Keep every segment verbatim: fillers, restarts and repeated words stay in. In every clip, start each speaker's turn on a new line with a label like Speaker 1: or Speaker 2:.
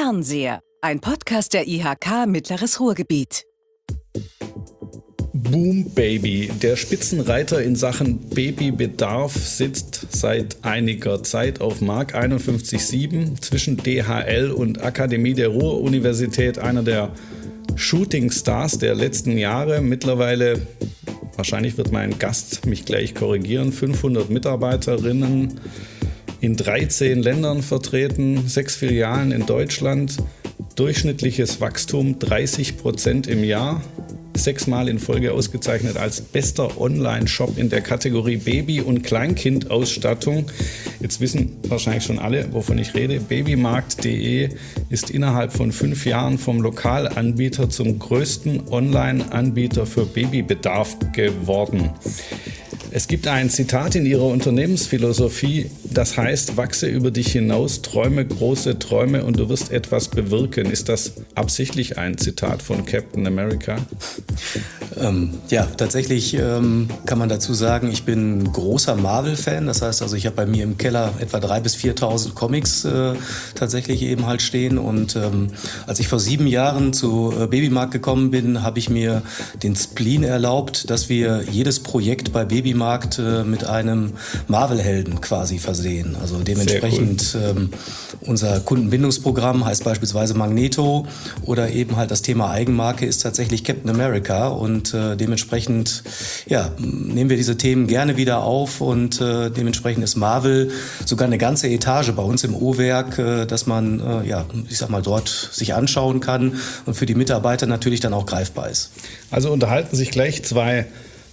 Speaker 1: Fernseher, ein Podcast der I H K Mittleres Ruhrgebiet.
Speaker 2: Boom Baby, der Spitzenreiter in Sachen Babybedarf, sitzt seit einiger Zeit auf Mark einundfünfzig Komma sieben zwischen D H L und Akademie der Ruhr-Universität, einer der Shooting-Stars der letzten Jahre. Mittlerweile, wahrscheinlich wird mein Gast mich gleich korrigieren, fünfhundert Mitarbeiterinnen in dreizehn Ländern vertreten, sechs Filialen in Deutschland, durchschnittliches Wachstum dreißig Prozent im Jahr, sechsmal in Folge ausgezeichnet als bester Online-Shop in der Kategorie Baby- und Kleinkindausstattung. Jetzt wissen wahrscheinlich schon alle, wovon ich rede. Babymarkt punkt de ist innerhalb von fünf Jahren vom Lokalanbieter zum größten Online-Anbieter für Babybedarf geworden. Es gibt ein Zitat in ihrer Unternehmensphilosophie, das heißt, wachse über dich hinaus, träume große Träume und du wirst etwas bewirken. Ist das absichtlich ein Zitat von Captain America?
Speaker 3: Ähm, ja, tatsächlich ähm, kann man dazu sagen, ich bin großer Marvel-Fan. Das heißt also, ich habe bei mir im Keller etwa dreitausend bis viertausend Comics äh, tatsächlich eben halt stehen. Und ähm, als ich vor sieben Jahren zu äh, Babymarkt gekommen bin, habe ich mir den Spleen erlaubt, dass wir jedes Projekt bei Babymarkt äh, mit einem Marvel-Helden quasi versehen. Also dementsprechend cool. ähm, unser Kundenbindungsprogramm heißt beispielsweise Magneto oder eben halt das Thema Eigenmarke ist tatsächlich Captain America und äh, dementsprechend ja, nehmen wir diese Themen gerne wieder auf und äh, dementsprechend ist Marvel sogar eine ganze Etage bei uns im O-Werk, äh, dass man äh, ja, ich sag mal dort sich anschauen kann und für die Mitarbeiter natürlich dann auch greifbar ist.
Speaker 2: Also unterhalten sich gleich zwei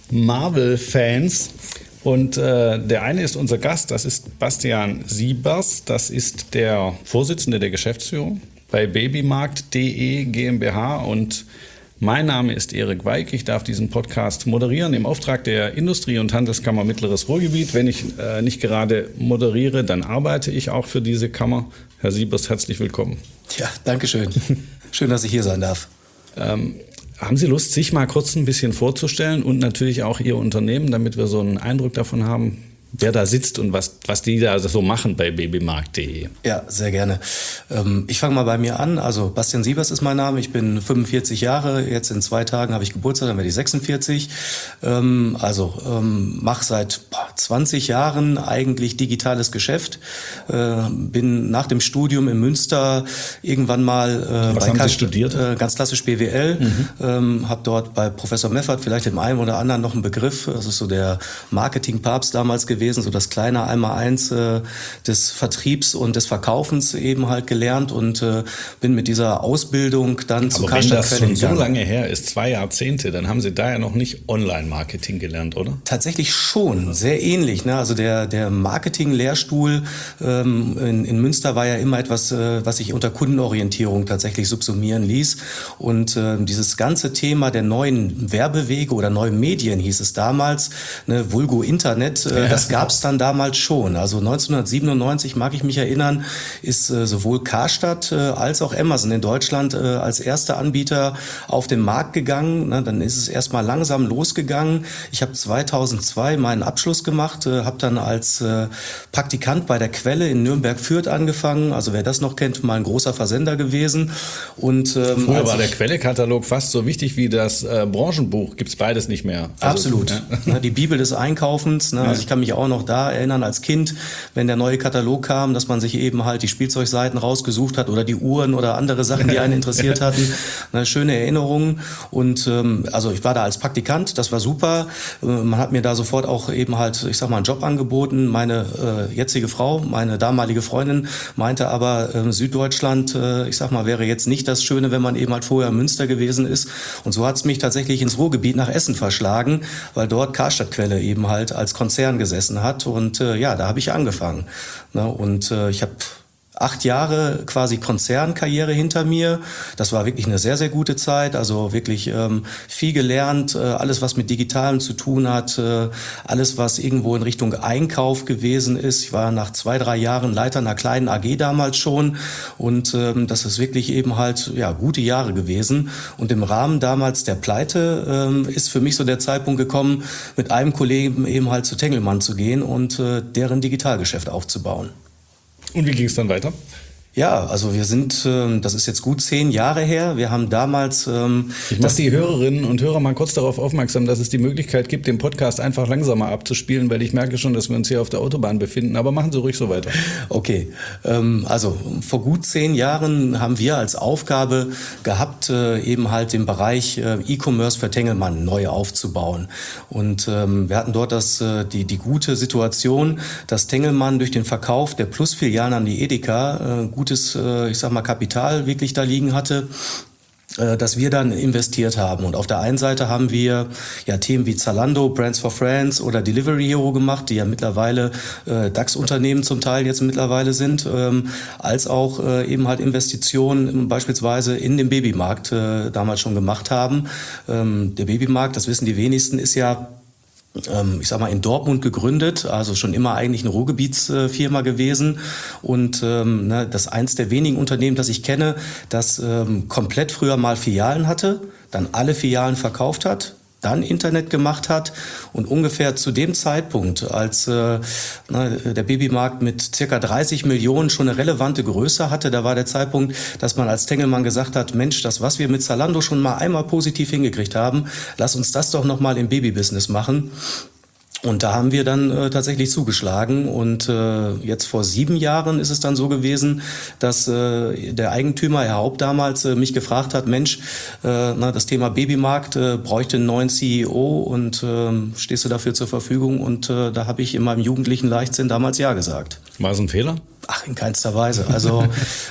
Speaker 2: Marvel-Fans. Und äh, der eine ist unser Gast, das ist Bastian Siebers, das ist der Vorsitzende der Geschäftsführung bei Babymarkt punkt de GmbH und mein Name ist Erik Weig, ich darf diesen Podcast moderieren im Auftrag der Industrie- und Handelskammer Mittleres Ruhrgebiet. Wenn ich äh, nicht gerade moderiere, dann arbeite ich auch für diese Kammer. Herr Siebers, herzlich willkommen.
Speaker 3: Ja, danke schön. Schön, dass ich hier sein darf.
Speaker 2: Ähm, Haben Sie Lust, sich mal kurz ein bisschen vorzustellen und natürlich auch Ihr Unternehmen, damit wir so einen Eindruck davon haben, wer da sitzt und was, was die da so machen bei Babymarkt punkt de?
Speaker 3: Ja, sehr gerne. Ähm, ich fange mal bei mir an. Also Bastian Siebers ist mein Name. Ich bin fünfundvierzig Jahre. Jetzt in zwei Tagen habe ich Geburtstag, dann werde ich sechsundvierzig. Ähm, also ähm, mache seit boah, zwanzig Jahren eigentlich digitales Geschäft. Äh, bin nach dem Studium in Münster irgendwann mal... Äh,
Speaker 2: was
Speaker 3: bei
Speaker 2: haben
Speaker 3: K-
Speaker 2: Sie studiert?
Speaker 3: Äh, ganz klassisch B W L. Mhm. Ähm, habe dort bei Professor Meffert vielleicht dem einen oder anderen noch einen Begriff. Das ist so der Marketingpapst damals gewesen. gewesen, so das kleine Einmaleins äh, des Vertriebs und des Verkaufens eben halt gelernt und äh, bin mit dieser Ausbildung dann zu Karstadt
Speaker 2: Quelle gegangen. Wenn das schon so lange her ist, zwei Jahrzehnte, dann haben Sie da ja noch nicht Online-Marketing gelernt, oder?
Speaker 3: Tatsächlich schon, sehr ähnlich. Ne? Also der, der Marketing-Lehrstuhl ähm, in, in Münster war ja immer etwas, äh, was sich unter Kundenorientierung tatsächlich subsumieren ließ und äh, dieses ganze Thema der neuen Werbewege oder neuen Medien hieß es damals, ne, Vulgo Internet, äh, ja. Das gab es dann damals schon. Also neunzehnhundertsiebenundneunzig, mag ich mich erinnern, ist äh, sowohl Karstadt äh, als auch Amazon in Deutschland äh, als erster Anbieter auf den Markt gegangen. Na, dann ist es erstmal langsam losgegangen. Ich habe zweitausendzwei meinen Abschluss gemacht, äh, habe dann als äh, Praktikant bei der Quelle in Nürnberg-Fürth angefangen. Also wer das noch kennt, mal ein großer Versender gewesen. Und, ähm,
Speaker 2: Früher war der Quelle-Katalog fast so wichtig wie das äh, Branchenbuch. Gibt es beides nicht mehr. Also,
Speaker 3: absolut. Ja. Na, die Bibel des Einkaufens. Ne? Also ich kann mich auch noch da erinnern als Kind, wenn der neue Katalog kam, dass man sich eben halt die Spielzeugseiten rausgesucht hat oder die Uhren oder andere Sachen, die einen interessiert hatten. Eine schöne Erinnerung. Und ähm, also ich war da als Praktikant, das war super. Äh, man hat mir da sofort auch eben halt, ich sag mal, einen Job angeboten. Meine äh, jetzige Frau, meine damalige Freundin, meinte aber, äh, Süddeutschland, äh, ich sag mal, wäre jetzt nicht das Schöne, wenn man eben halt vorher in Münster gewesen ist. Und so hat es mich tatsächlich ins Ruhrgebiet nach Essen verschlagen, weil dort Karstadt Quelle eben halt als Konzern gesessen hat und äh, ja, da habe ich angefangen. Ne? Und äh, ich habe acht Jahre quasi Konzernkarriere hinter mir. Das war wirklich eine sehr, sehr gute Zeit. Also wirklich ähm, viel gelernt, äh, alles, was mit Digitalem zu tun hat, äh, alles, was irgendwo in Richtung Einkauf gewesen ist. Ich war nach zwei, drei Jahren Leiter einer kleinen A G damals schon und ähm, das ist wirklich eben halt ja gute Jahre gewesen. Und im Rahmen damals der Pleite ähm, ist für mich so der Zeitpunkt gekommen, mit einem Kollegen eben halt zu Tengelmann zu gehen und äh, deren Digitalgeschäft aufzubauen.
Speaker 2: Und wie ging es dann weiter?
Speaker 3: Ja, also wir sind, ähm, das ist jetzt gut zehn Jahre her. Wir haben damals... Ähm,
Speaker 2: ich mache die Hörerinnen und Hörer mal kurz darauf aufmerksam, dass es die Möglichkeit gibt, den Podcast einfach langsamer abzuspielen, weil ich merke schon, dass wir uns hier auf der Autobahn befinden. Aber machen Sie ruhig so weiter.
Speaker 3: Okay, ähm, also vor gut zehn Jahren haben wir als Aufgabe gehabt, äh, eben halt den Bereich äh, E-Commerce für Tengelmann neu aufzubauen. Und ähm, wir hatten dort das, äh, die, die gute Situation, dass Tengelmann durch den Verkauf der Plus-Filialen an die Edeka äh, gutes, äh, ich sag mal, Kapital wirklich da liegen hatte, dass wir dann investiert haben. Und auf der einen Seite haben wir ja Themen wie Zalando, Brands for Friends oder Delivery Hero gemacht, die ja mittlerweile äh, DAX-Unternehmen zum Teil jetzt mittlerweile sind, ähm, als auch äh, eben halt Investitionen beispielsweise in den Babymarkt äh, damals schon gemacht haben. Ähm, der Babymarkt, das wissen die wenigsten, ist ja ich sag mal, in Dortmund gegründet, also schon immer eigentlich eine Ruhrgebietsfirma gewesen und ähm, ne, das ist eins der wenigen Unternehmen, das ich kenne, das ähm, komplett früher mal Filialen hatte, dann alle Filialen verkauft hat, dann Internet gemacht hat und ungefähr zu dem Zeitpunkt, als äh, na, der Babymarkt mit circa dreißig Millionen schon eine relevante Größe hatte, da war der Zeitpunkt, dass man als Tengelmann gesagt hat, Mensch, das, was wir mit Zalando schon mal einmal positiv hingekriegt haben, lass uns das doch nochmal im Babybusiness machen. Und da haben wir dann äh, tatsächlich zugeschlagen und äh, jetzt vor sieben Jahren ist es dann so gewesen, dass äh, der Eigentümer, Herr Haupt damals, äh, mich gefragt hat, Mensch, äh, na, das Thema Babymarkt äh, bräuchte einen neuen C E O und äh, stehst du dafür zur Verfügung? Und äh, da habe ich in meinem jugendlichen Leichtsinn damals Ja gesagt.
Speaker 2: War es ein Fehler?
Speaker 3: Ach, in keinster Weise. Also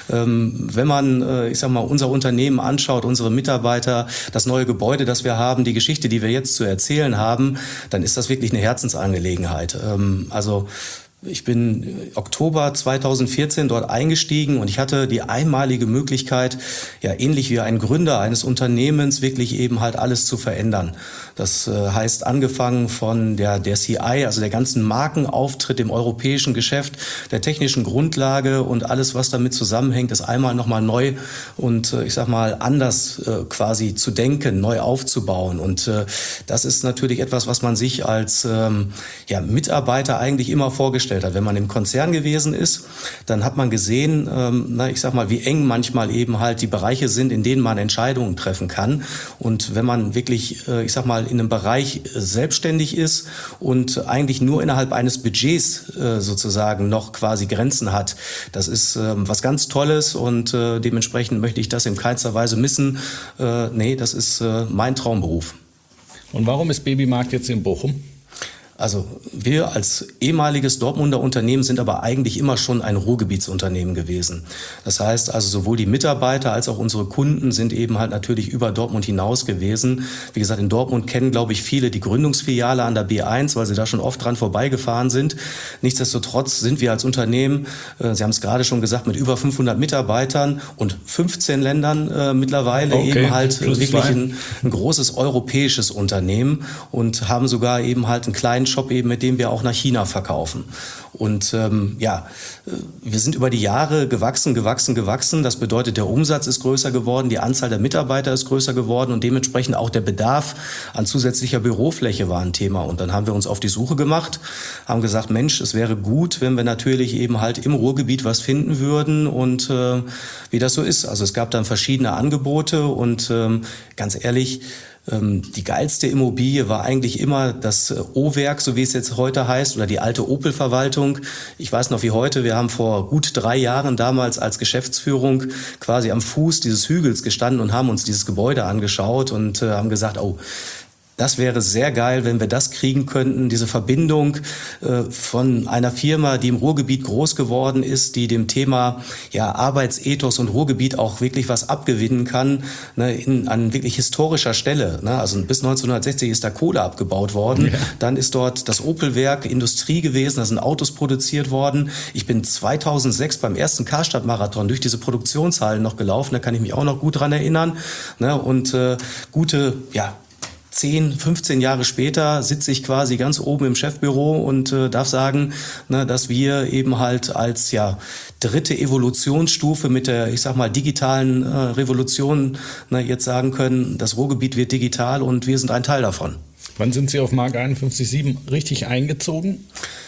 Speaker 3: ähm, wenn man, äh, ich sag mal, unser Unternehmen anschaut, unsere Mitarbeiter, das neue Gebäude, das wir haben, die Geschichte, die wir jetzt zu erzählen haben, dann ist das wirklich eine Herzensangelegenheit. Ähm, also ich bin Oktober zweitausendvierzehn dort eingestiegen und ich hatte die einmalige Möglichkeit, ja ähnlich wie ein Gründer eines Unternehmens, wirklich eben halt alles zu verändern. Das äh, heißt, angefangen von der, der C I, also der ganzen Markenauftritt im europäischen Geschäft, der technischen Grundlage und alles, was damit zusammenhängt, ist einmal nochmal neu und äh, ich sag mal anders äh, quasi zu denken, neu aufzubauen. Und äh, das ist natürlich etwas, was man sich als ähm, ja, Mitarbeiter eigentlich immer vorgestellt hat. Wenn man im Konzern gewesen ist, dann hat man gesehen, ähm, na, ich sag mal, wie eng manchmal eben halt die Bereiche sind, in denen man Entscheidungen treffen kann. Und wenn man wirklich, äh, ich sag mal, in einem Bereich äh, selbstständig ist und eigentlich nur innerhalb eines Budgets äh, sozusagen noch quasi Grenzen hat, das ist äh, was ganz Tolles und äh, dementsprechend möchte ich das in keinster Weise missen. Äh, nee, das ist äh, mein Traumberuf.
Speaker 2: Und warum ist Babymarkt jetzt in Bochum?
Speaker 3: Also wir als ehemaliges Dortmunder Unternehmen sind aber eigentlich immer schon ein Ruhrgebietsunternehmen gewesen. Das heißt also sowohl die Mitarbeiter als auch unsere Kunden sind eben halt natürlich über Dortmund hinaus gewesen. Wie gesagt, in Dortmund kennen, glaube ich, viele die Gründungsfiliale an der B eins, weil sie da schon oft dran vorbeigefahren sind. Nichtsdestotrotz sind wir als Unternehmen, äh, Sie haben es gerade schon gesagt, mit über fünfhundert Mitarbeitern und fünfzehn Ländern äh, mittlerweile okay, eben halt wirklich ein, ein großes europäisches Unternehmen und haben sogar eben halt einen kleinen Shop eben, mit dem wir auch nach China verkaufen. Und ähm, ja, wir sind über die Jahre gewachsen, gewachsen, gewachsen. Das bedeutet, der Umsatz ist größer geworden, die Anzahl der Mitarbeiter ist größer geworden und dementsprechend auch der Bedarf an zusätzlicher Bürofläche war ein Thema. Und dann haben wir uns auf die Suche gemacht, haben gesagt, Mensch, es wäre gut, wenn wir natürlich eben halt im Ruhrgebiet was finden würden und äh, wie das so ist. Also es gab dann verschiedene Angebote und ähm, ganz ehrlich, die geilste Immobilie war eigentlich immer das O-Werk, so wie es jetzt heute heißt, oder die alte Opel-Verwaltung. Ich weiß noch wie heute, wir haben vor gut drei Jahren damals als Geschäftsführung quasi am Fuß dieses Hügels gestanden und haben uns dieses Gebäude angeschaut und äh, haben gesagt, oh, das wäre sehr geil, wenn wir das kriegen könnten, diese Verbindung äh, von einer Firma, die im Ruhrgebiet groß geworden ist, die dem Thema ja, Arbeitsethos und Ruhrgebiet auch wirklich was abgewinnen kann, ne, in, an wirklich historischer Stelle. Ne? Also bis neunzehnhundertsechzig ist da Kohle abgebaut worden. Ja. Dann ist dort das Opelwerk Industrie gewesen, da sind Autos produziert worden. Ich bin zweitausendsechs beim ersten Karstadt-Marathon durch diese Produktionshallen noch gelaufen, da kann ich mich auch noch gut dran erinnern. Ne? Und äh, gute, ja, zehn, fünfzehn Jahre später sitze ich quasi ganz oben im Chefbüro und äh, darf sagen, ne, dass wir eben halt als ja dritte Evolutionsstufe mit der, ich sag mal, digitalen äh, Revolution ne, jetzt sagen können, das Ruhrgebiet wird digital und wir sind ein Teil davon.
Speaker 2: Wann sind Sie auf Mark einundfünfzig Komma sieben richtig eingezogen?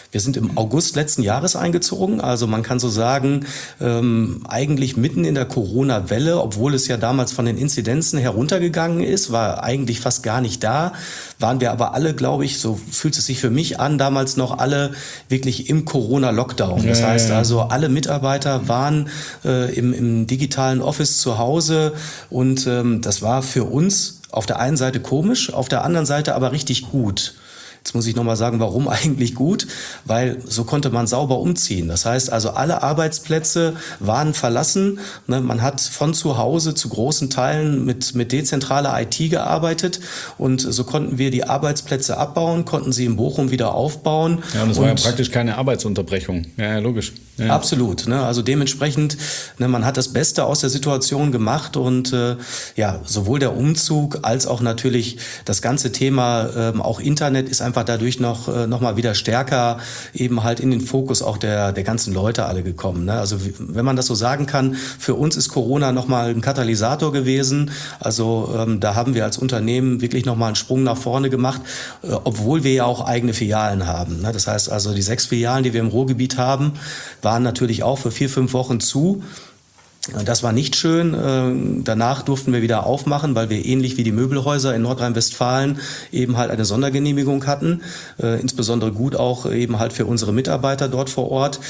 Speaker 3: Wir sind im August letzten Jahres eingezogen, also man kann so sagen, ähm, eigentlich mitten in der Corona-Welle, obwohl es ja damals von den Inzidenzen heruntergegangen ist, war eigentlich fast gar nicht da, waren wir aber alle, glaube ich, so fühlt es sich für mich an, damals noch alle wirklich im Corona-Lockdown. Das
Speaker 2: ja,
Speaker 3: heißt
Speaker 2: ja, ja.
Speaker 3: also, alle Mitarbeiter waren äh, im, im digitalen Office zu Hause und ähm, das war für uns auf der einen Seite komisch, auf der anderen Seite aber richtig gut. Jetzt muss ich nochmal sagen, warum eigentlich gut? Weil so konnte man sauber umziehen. Das heißt also, alle Arbeitsplätze waren verlassen. Man hat von zu Hause zu großen Teilen mit, mit dezentraler I T gearbeitet und so konnten wir die Arbeitsplätze abbauen, konnten sie in Bochum wieder aufbauen.
Speaker 2: Ja, und es war ja praktisch keine Arbeitsunterbrechung. Ja, ja logisch. Ja.
Speaker 3: Absolut. Ne? Also dementsprechend, ne, man hat das Beste aus der Situation gemacht und äh, ja, sowohl der Umzug als auch natürlich das ganze Thema, ähm, auch Internet ist einfach dadurch noch, äh, noch mal wieder stärker eben halt in den Fokus auch der, der ganzen Leute alle gekommen. Ne? Also wenn man das so sagen kann, für uns ist Corona noch mal ein Katalysator gewesen. Also ähm, da haben wir als Unternehmen wirklich noch mal einen Sprung nach vorne gemacht, äh, obwohl wir ja auch eigene Filialen haben. Ne? Das heißt also, die sechs Filialen, die wir im Ruhrgebiet haben, waren natürlich auch für vier, fünf Wochen zu. Das war nicht schön. Danach durften wir wieder aufmachen, weil wir ähnlich wie die Möbelhäuser in Nordrhein-Westfalen eben halt eine Sondergenehmigung hatten. Insbesondere gut auch eben halt für unsere Mitarbeiter dort vor Ort.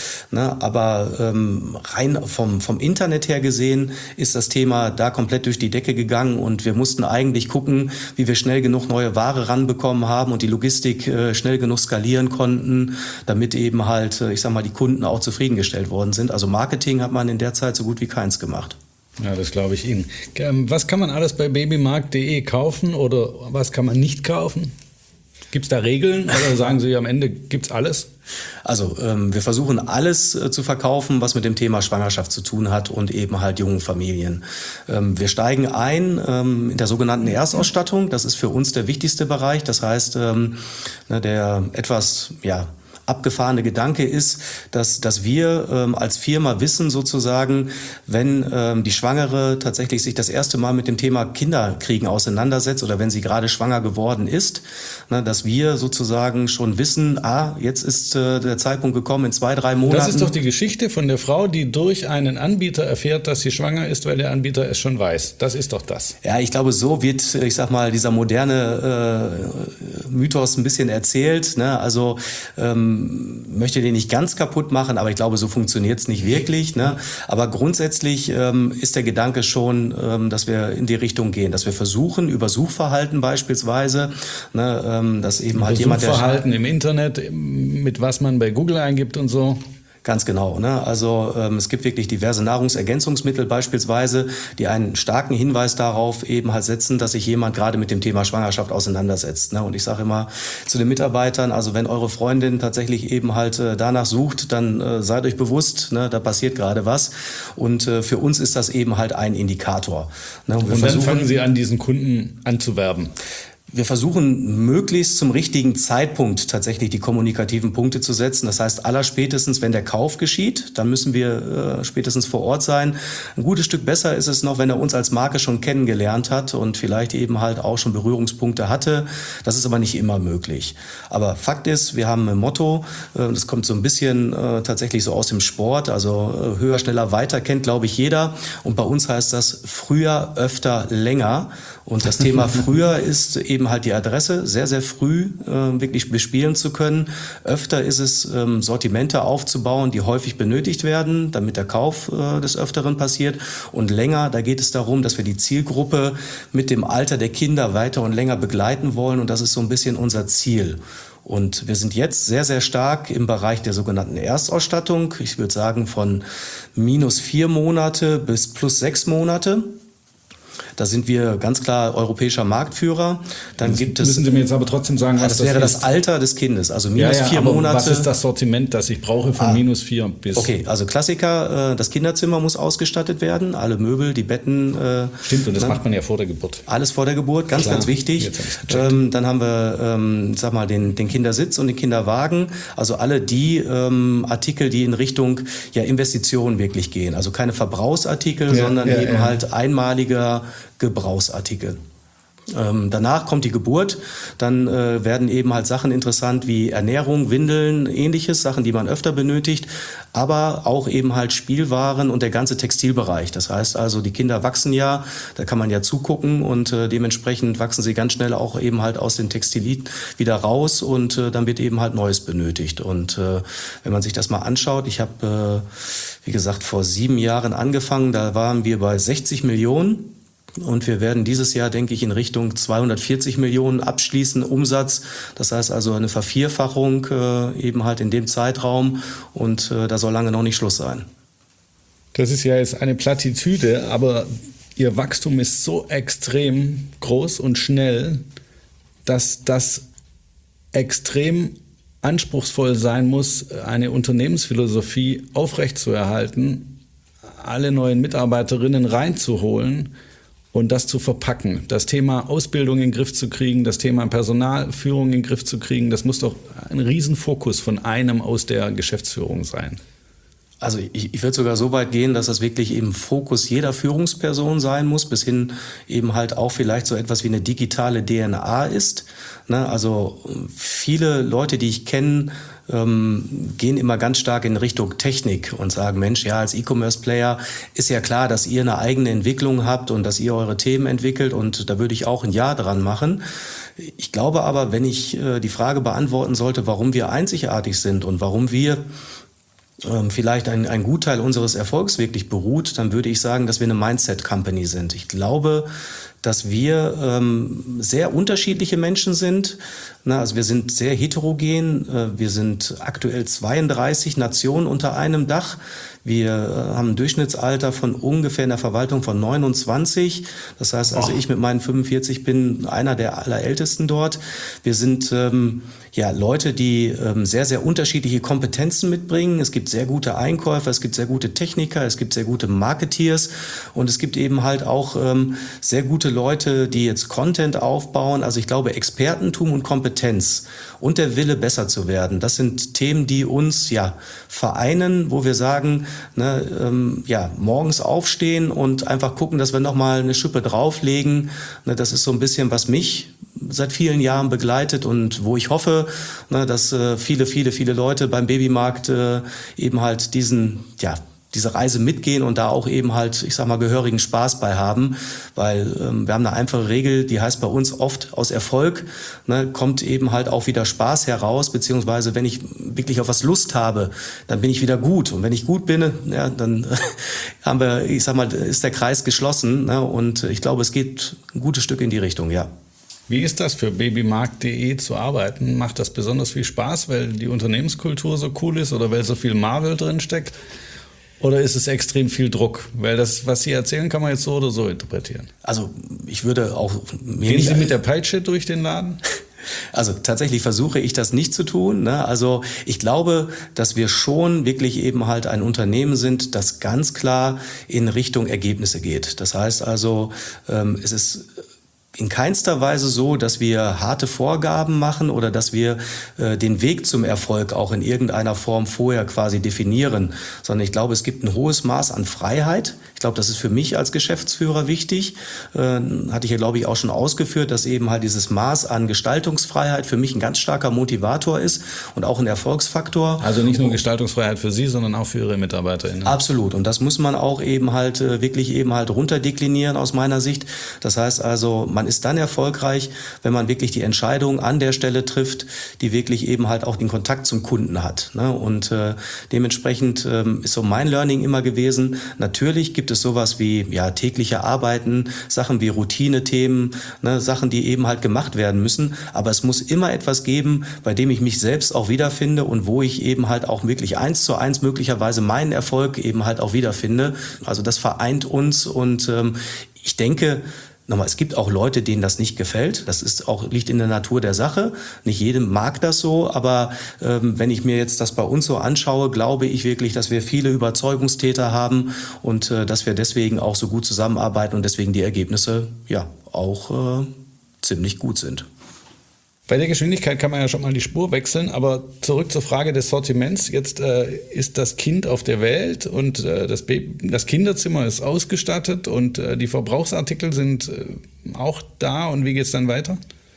Speaker 3: Aber rein vom, vom Internet her gesehen ist das Thema da komplett durch die Decke gegangen und wir mussten eigentlich gucken, wie wir schnell genug neue Ware ranbekommen haben und die Logistik schnell genug skalieren konnten, damit eben halt, ich sag mal, die Kunden auch zufriedengestellt worden sind. Also Marketing hat man in der Zeit so gut wie kein gemacht.
Speaker 2: Ja, das glaube ich Ihnen. Was kann man alles bei babymarkt punkt de kaufen oder was kann man nicht kaufen? Gibt es da Regeln oder sagen Sie, am Ende gibt es alles?
Speaker 3: Also ähm, wir versuchen alles äh, zu verkaufen, was mit dem Thema Schwangerschaft zu tun hat und eben halt jungen Familien. Ähm, wir steigen ein ähm, in der sogenannten Erstausstattung. Das ist für uns der wichtigste Bereich. Das heißt, ähm, ne, der etwas, ja, abgefahrene Gedanke ist, dass, dass wir ähm, als Firma wissen sozusagen, wenn ähm, die Schwangere tatsächlich sich das erste Mal mit dem Thema Kinderkriegen auseinandersetzt oder wenn sie gerade schwanger geworden ist, ne, dass wir sozusagen schon wissen, ah, jetzt ist äh, der Zeitpunkt gekommen in zwei, drei Monaten.
Speaker 2: Das ist doch die Geschichte von der Frau, die durch einen Anbieter erfährt, dass sie schwanger ist, weil der Anbieter es schon weiß. Das ist doch das.
Speaker 3: Ja, ich glaube, so wird, ich sag mal, dieser moderne äh, Mythos ein bisschen erzählt. Ne? Also ähm, möchte den nicht ganz kaputt machen, aber ich glaube, so funktioniert es nicht wirklich. Ne? Aber grundsätzlich ähm, ist der Gedanke schon, ähm, dass wir in die Richtung gehen, dass wir versuchen, über Suchverhalten beispielsweise, ne, ähm, dass eben
Speaker 2: über
Speaker 3: halt jemand, der
Speaker 2: Suchverhalten im Internet, mit was man bei Google eingibt und so.
Speaker 3: Ganz genau. Ne? Also ähm, es gibt wirklich diverse Nahrungsergänzungsmittel beispielsweise, die einen starken Hinweis darauf eben halt setzen, dass sich jemand gerade mit dem Thema Schwangerschaft auseinandersetzt. Ne? Und ich sage immer zu den Mitarbeitern, also wenn eure Freundin tatsächlich eben halt äh, danach sucht, dann äh, seid euch bewusst, ne? Da passiert gerade was. Und äh, für uns ist das eben halt ein Indikator. Ne? Und, wir
Speaker 2: Und dann
Speaker 3: versuchen,
Speaker 2: fangen Sie an, diesen Kunden anzuwerben.
Speaker 3: Wir versuchen möglichst zum richtigen Zeitpunkt tatsächlich die kommunikativen Punkte zu setzen. Das heißt, allerspätestens, wenn der Kauf geschieht, dann müssen wir äh, spätestens vor Ort sein. Ein gutes Stück besser ist es noch, wenn er uns als Marke schon kennengelernt hat und vielleicht eben halt auch schon Berührungspunkte hatte. Das ist aber nicht immer möglich. Aber Fakt ist, wir haben ein Motto, äh, das kommt so ein bisschen äh, tatsächlich so aus dem Sport, also äh, höher, schneller, weiter kennt, glaube ich, jeder. Und bei uns heißt das früher, öfter, länger. Und das Thema früher ist eben halt die Adresse, sehr, sehr früh äh, wirklich bespielen zu können. Öfter ist es, ähm, Sortimente aufzubauen, die häufig benötigt werden, damit der Kauf äh, des Öfteren passiert. Und länger, da geht es darum, dass wir die Zielgruppe mit dem Alter der Kinder weiter und länger begleiten wollen. Und das ist so ein bisschen unser Ziel. Und wir sind jetzt sehr, sehr stark im Bereich der sogenannten Erstausstattung. Ich würde sagen von minus vier Monate bis plus sechs Monate. Da sind wir ganz klar europäischer Marktführer. Dann
Speaker 2: das
Speaker 3: gibt es,
Speaker 2: müssen Sie mir jetzt aber trotzdem sagen, was
Speaker 3: das, das wäre
Speaker 2: ist.
Speaker 3: das Alter des Kindes, also minus
Speaker 2: ja, ja,
Speaker 3: vier
Speaker 2: aber
Speaker 3: Monate.
Speaker 2: Was ist das Sortiment, das ich brauche von ah, minus vier bis?
Speaker 3: Okay, also Klassiker, das Kinderzimmer muss ausgestattet werden, alle Möbel, die Betten.
Speaker 2: Stimmt, und das
Speaker 3: ne?
Speaker 2: macht man ja vor der Geburt.
Speaker 3: Alles vor der Geburt, ganz, klar, ganz wichtig. Ähm, dann haben wir, ähm, sag mal, den, den Kindersitz und den Kinderwagen. Also alle die ähm, Artikel, die in Richtung ja, Investitionen wirklich gehen. Also keine Verbrauchsartikel,
Speaker 2: ja,
Speaker 3: sondern
Speaker 2: ja,
Speaker 3: eben
Speaker 2: ja.
Speaker 3: halt einmaliger Gebrauchsartikel. Ähm, danach kommt die Geburt, dann äh, werden eben halt Sachen interessant wie Ernährung, Windeln, ähnliches, Sachen, die man öfter benötigt, aber auch eben halt Spielwaren und der ganze Textilbereich. Das heißt also, die Kinder wachsen ja, da kann man ja zugucken und äh, dementsprechend wachsen sie ganz schnell auch eben halt aus den Textilien wieder raus und äh, dann wird eben halt Neues benötigt. Und äh, wenn man sich das mal anschaut, ich habe, äh, wie gesagt, vor sieben Jahren angefangen, da waren wir bei sechzig Millionen. Und wir werden dieses Jahr, denke ich, in Richtung zweihundertvierzig Millionen abschließen, Umsatz. Das heißt also eine Vervierfachung äh, eben halt in dem Zeitraum. Und äh, da soll lange noch nicht Schluss sein.
Speaker 2: Das ist ja jetzt eine Plattitüde, aber Ihr Wachstum ist so extrem groß und schnell, dass das extrem anspruchsvoll sein muss, eine Unternehmensphilosophie aufrechtzuerhalten, alle neuen Mitarbeiterinnen reinzuholen und das zu verpacken. Das Thema Ausbildung in den Griff zu kriegen, das Thema Personalführung in den Griff zu kriegen, das muss doch ein Riesenfokus von einem aus der Geschäftsführung sein.
Speaker 3: Also ich, ich würde sogar so weit gehen, dass das wirklich eben Fokus jeder Führungsperson sein muss, bis hin eben halt auch vielleicht so etwas wie eine digitale D N A ist. Ne? Also viele Leute, die ich kenne, ähm, gehen immer ganz stark in Richtung Technik und sagen, Mensch, ja, als E-Commerce-Player ist ja klar, dass ihr eine eigene Entwicklung habt und dass ihr eure Themen entwickelt und da würde ich auch ein Ja dran machen. Ich glaube aber, wenn ich äh, die Frage beantworten sollte, warum wir einzigartig sind und warum wir ähm, vielleicht ein, ein Gutteil unseres Erfolgs wirklich beruht, dann würde ich sagen, dass wir eine Mindset-Company sind. Ich glaube, dass wir ähm, sehr unterschiedliche Menschen sind. Na, also wir sind sehr heterogen. Äh, wir sind aktuell zweiunddreißig Nationen unter einem Dach. Wir äh, haben ein Durchschnittsalter von ungefähr in der Verwaltung von neunundzwanzig. Das heißt also, oh. ich mit meinen fünfundvierzig bin einer der allerältesten dort. Wir sind ähm, ja Leute, die ähm, sehr, sehr unterschiedliche Kompetenzen mitbringen. Es gibt sehr gute Einkäufer, es gibt sehr gute Techniker, es gibt sehr gute Marketeers und es gibt eben halt auch ähm, sehr gute Leute, die jetzt Content aufbauen. Also ich glaube, Expertentum und Kompetenz und der Wille, besser zu werden, das sind Themen, die uns ja vereinen, wo wir sagen, ne, ähm, ja, morgens aufstehen und einfach gucken, dass wir nochmal eine Schippe drauflegen. Ne, das ist so ein bisschen, was mich seit vielen Jahren begleitet und wo ich hoffe, ne, dass äh, viele, viele, viele Leute beim Babymarkt äh, eben halt diesen, ja, diese Reise mitgehen und da auch eben halt, ich sag mal, gehörigen Spaß bei haben, weil ähm, wir haben eine einfache Regel, die heißt bei uns oft aus Erfolg, ne, kommt eben halt auch wieder Spaß heraus, beziehungsweise wenn ich wirklich auf was Lust habe, dann bin ich wieder gut und wenn ich gut bin, ja, dann haben wir, ich sag mal, ist der Kreis geschlossen, ne, und ich glaube, es geht ein gutes Stück in die Richtung, ja.
Speaker 2: Wie ist das für babymarkt punkt de zu arbeiten? Macht das besonders viel Spaß, weil die Unternehmenskultur so cool ist oder weil so viel Marvel drin steckt? Oder ist es extrem viel Druck? Weil das, was Sie erzählen, kann man jetzt so oder so interpretieren.
Speaker 3: Also ich würde auch...
Speaker 2: Gehen Sie mit der Peitsche durch den Laden?
Speaker 3: Also tatsächlich versuche ich das nicht zu tun. Ne? Also ich glaube, dass wir schon wirklich eben halt ein Unternehmen sind, das ganz klar in Richtung Ergebnisse geht. Das heißt also, ähm, es ist in keinster Weise so, dass wir harte Vorgaben machen oder dass wir äh, den Weg zum Erfolg auch in irgendeiner Form vorher quasi definieren, sondern ich glaube, es gibt ein hohes Maß an Freiheit. Ich glaube, das ist für mich als Geschäftsführer wichtig. Äh, hatte ich ja, glaube ich, auch schon ausgeführt, dass eben halt dieses Maß an Gestaltungsfreiheit für mich ein ganz starker Motivator ist und auch ein Erfolgsfaktor.
Speaker 2: Also nicht nur Gestaltungsfreiheit für Sie, sondern auch für Ihre MitarbeiterInnen.
Speaker 3: Absolut. Und das muss man auch eben halt äh, wirklich eben halt runterdeklinieren aus meiner Sicht. Das heißt also, man ist dann erfolgreich, wenn man wirklich die Entscheidung an der Stelle trifft, die wirklich eben halt auch den Kontakt zum Kunden hat. Ne? Und äh, dementsprechend ähm, ist so mein Learning immer gewesen, natürlich gibt es sowas wie ja, tägliche Arbeiten, Sachen wie Routine-Themen, ne? Sachen, die eben halt gemacht werden müssen, aber es muss immer etwas geben, bei dem ich mich selbst auch wiederfinde und wo ich eben halt auch wirklich eins zu eins möglicherweise meinen Erfolg eben halt auch wiederfinde. Also das vereint uns und ähm, ich denke, nochmal, es gibt auch Leute, denen das nicht gefällt. Das ist auch, liegt in der Natur der Sache. Nicht jedem mag das so, aber ähm, wenn ich mir jetzt das bei uns so anschaue, glaube ich wirklich, dass wir viele Überzeugungstäter haben und äh, dass wir deswegen auch so gut zusammenarbeiten und deswegen die Ergebnisse ja auch äh, ziemlich gut sind.
Speaker 2: Bei der Geschwindigkeit kann man ja schon mal die Spur wechseln, aber zurück zur Frage des Sortiments. Jetzt äh, ist das Kind auf der Welt und äh, das, Baby, das Kinderzimmer ist ausgestattet und äh, die Verbrauchsartikel sind äh, auch da. Und wie geht es dann weiter?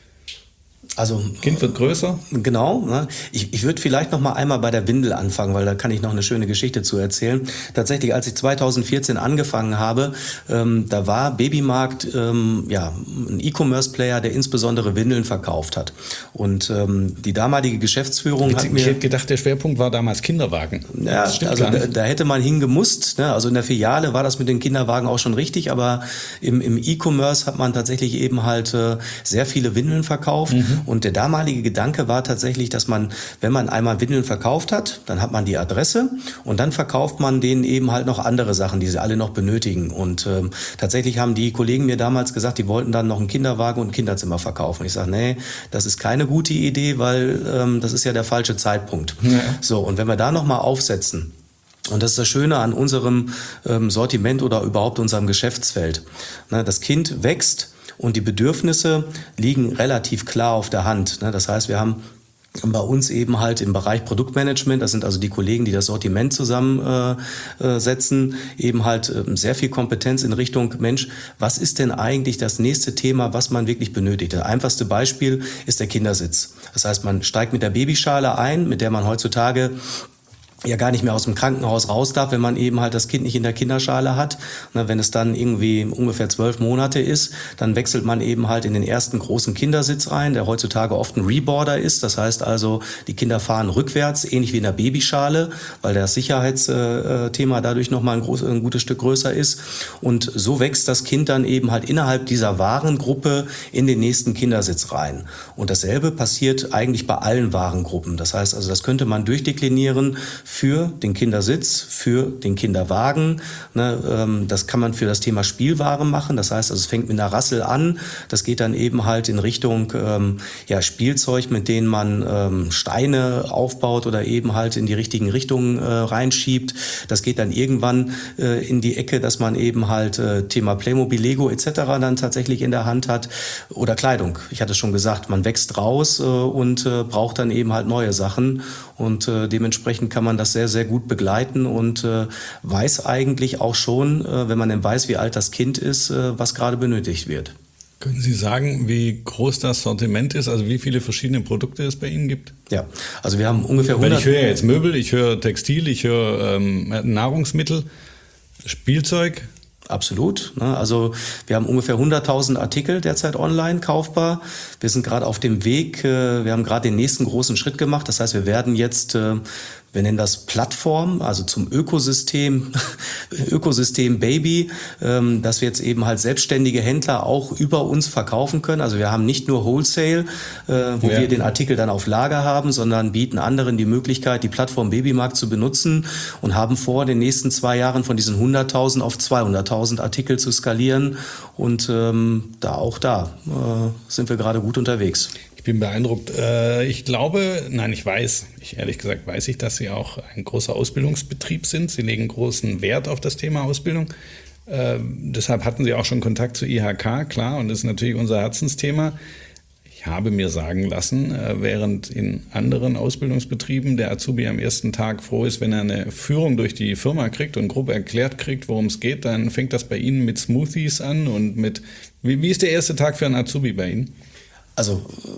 Speaker 3: Also,
Speaker 2: Kind wird größer.
Speaker 3: Genau. Ne? Ich, ich würde vielleicht noch mal einmal bei der Windel anfangen, weil da kann ich noch eine schöne Geschichte zu erzählen. Tatsächlich, als ich zweitausendvierzehn angefangen habe, ähm, da war Babymarkt ähm, ja, ein E-Commerce-Player, der insbesondere Windeln verkauft hat. Und ähm, die damalige Geschäftsführung
Speaker 2: Jetzt,
Speaker 3: hat mir...
Speaker 2: Ich hätte gedacht, der Schwerpunkt war damals Kinderwagen.
Speaker 3: Ja, also da, da hätte man hingemusst. Ne? Also in der Filiale war das mit den Kinderwagen auch schon richtig, aber im, im E-Commerce hat man tatsächlich eben halt äh, sehr viele Windeln verkauft. Mhm. Und der damalige Gedanke war tatsächlich, dass man, wenn man einmal Windeln verkauft hat, dann hat man die Adresse und dann verkauft man denen eben halt noch andere Sachen, die sie alle noch benötigen. Und ähm, tatsächlich haben die Kollegen mir damals gesagt, die wollten dann noch einen Kinderwagen und ein Kinderzimmer verkaufen. Ich sage, nee, das ist keine gute Idee, weil ähm, das ist ja der falsche Zeitpunkt. Ja. So, und wenn wir da nochmal aufsetzen, und das ist das Schöne an unserem ähm, Sortiment oder überhaupt unserem Geschäftsfeld. Ne, das Kind wächst, und die Bedürfnisse liegen relativ klar auf der Hand. Das heißt, wir haben bei uns eben halt im Bereich Produktmanagement, das sind also die Kollegen, die das Sortiment zusammensetzen, eben halt sehr viel Kompetenz in Richtung, Mensch, was ist denn eigentlich das nächste Thema, was man wirklich benötigt? Das einfachste Beispiel ist der Kindersitz. Das heißt, man steigt mit der Babyschale ein, mit der man heutzutage ja gar nicht mehr aus dem Krankenhaus raus darf, wenn man eben halt das Kind nicht in der Kinderschale hat. Na, wenn es dann irgendwie ungefähr zwölf Monate ist, dann wechselt man eben halt in den ersten großen Kindersitz rein, der heutzutage oft ein Reboarder ist. Das heißt also, die Kinder fahren rückwärts, ähnlich wie in der Babyschale, weil das Sicherheitsthema dadurch nochmal ein, groß, ein gutes Stück größer ist. Und so wächst das Kind dann eben halt innerhalb dieser Warengruppe in den nächsten Kindersitz rein. Und dasselbe passiert eigentlich bei allen Warengruppen. Das heißt also, das könnte man durchdeklinieren für den Kindersitz, für den Kinderwagen. Ne, ähm, das kann man für das Thema Spielware machen. Das heißt, also, es fängt mit einer Rassel an. Das geht dann eben halt in Richtung ähm, ja, Spielzeug, mit denen man ähm, Steine aufbaut oder eben halt in die richtigen Richtungen äh, reinschiebt. Das geht dann irgendwann äh, in die Ecke, dass man eben halt äh, Thema Playmobil, Lego et cetera dann tatsächlich in der Hand hat. Oder Kleidung. Ich hatte es schon gesagt, man wächst raus äh, und äh, braucht dann eben halt neue Sachen. Und äh, dementsprechend kann man das sehr, sehr gut begleiten und äh, weiß eigentlich auch schon, äh, wenn man dann weiß, wie alt das Kind ist, äh, was gerade benötigt wird.
Speaker 2: Können Sie sagen, wie groß das Sortiment ist, also wie viele verschiedene Produkte es bei Ihnen gibt?
Speaker 3: Ja, also wir haben ungefähr hundert...
Speaker 2: Weil ich höre jetzt Möbel, ich höre Textil, ich höre ähm, Nahrungsmittel, Spielzeug.
Speaker 3: Absolut. Also wir haben ungefähr hunderttausend Artikel derzeit online kaufbar. Wir sind gerade auf dem Weg, wir haben gerade den nächsten großen Schritt gemacht. Das heißt, wir werden jetzt, wir nennen das Plattform, also zum Ökosystem, Ökosystem Baby, dass wir jetzt eben halt selbstständige Händler auch über uns verkaufen können. Also wir haben nicht nur Wholesale, wo ja. wir den Artikel dann auf Lager haben, sondern bieten anderen die Möglichkeit, die Plattform Babymarkt zu benutzen und haben vor, in den nächsten zwei Jahren von diesen hunderttausend auf zweihunderttausend Artikel zu skalieren. Und ähm, da auch da äh, sind wir gerade gut unterwegs.
Speaker 2: Ich bin beeindruckt. Ich glaube, nein, ich weiß, ich, ehrlich gesagt weiß ich, dass Sie auch ein großer Ausbildungsbetrieb sind. Sie legen großen Wert auf das Thema Ausbildung. Äh, deshalb hatten Sie auch schon Kontakt zu I H K, klar, und das ist natürlich unser Herzensthema. Ich habe mir sagen lassen, äh, während in anderen Ausbildungsbetrieben der Azubi am ersten Tag froh ist, wenn er eine Führung durch die Firma kriegt und grob erklärt kriegt, worum es geht, dann fängt das bei Ihnen mit Smoothies an und mit, wie, wie ist der erste Tag für einen Azubi bei Ihnen?
Speaker 3: Also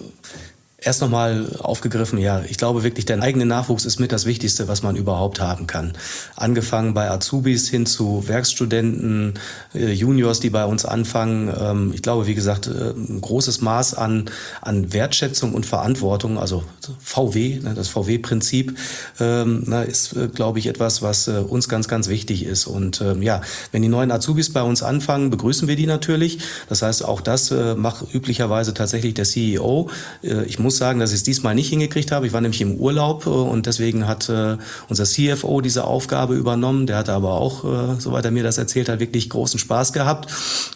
Speaker 3: erst nochmal aufgegriffen, ja, ich glaube wirklich, der eigene Nachwuchs ist mit das Wichtigste, was man überhaupt haben kann. Angefangen bei Azubis hin zu Werkstudenten, äh, Juniors, die bei uns anfangen. Ähm, ich glaube, wie gesagt, äh, ein großes Maß an, an Wertschätzung und Verantwortung, also V W, ne, das V W-Prinzip, ähm, na, ist, äh, glaube ich, etwas, was äh, uns ganz, ganz wichtig ist. Und ähm, ja, wenn die neuen Azubis bei uns anfangen, begrüßen wir die natürlich. Das heißt, auch das äh, macht üblicherweise tatsächlich der C E O. Äh, ich muss sagen, dass ich es diesmal nicht hingekriegt habe. Ich war nämlich im Urlaub und deswegen hat äh, unser C F O diese Aufgabe übernommen. Der hatte aber auch, äh, soweit er mir das erzählt hat, wirklich großen Spaß gehabt.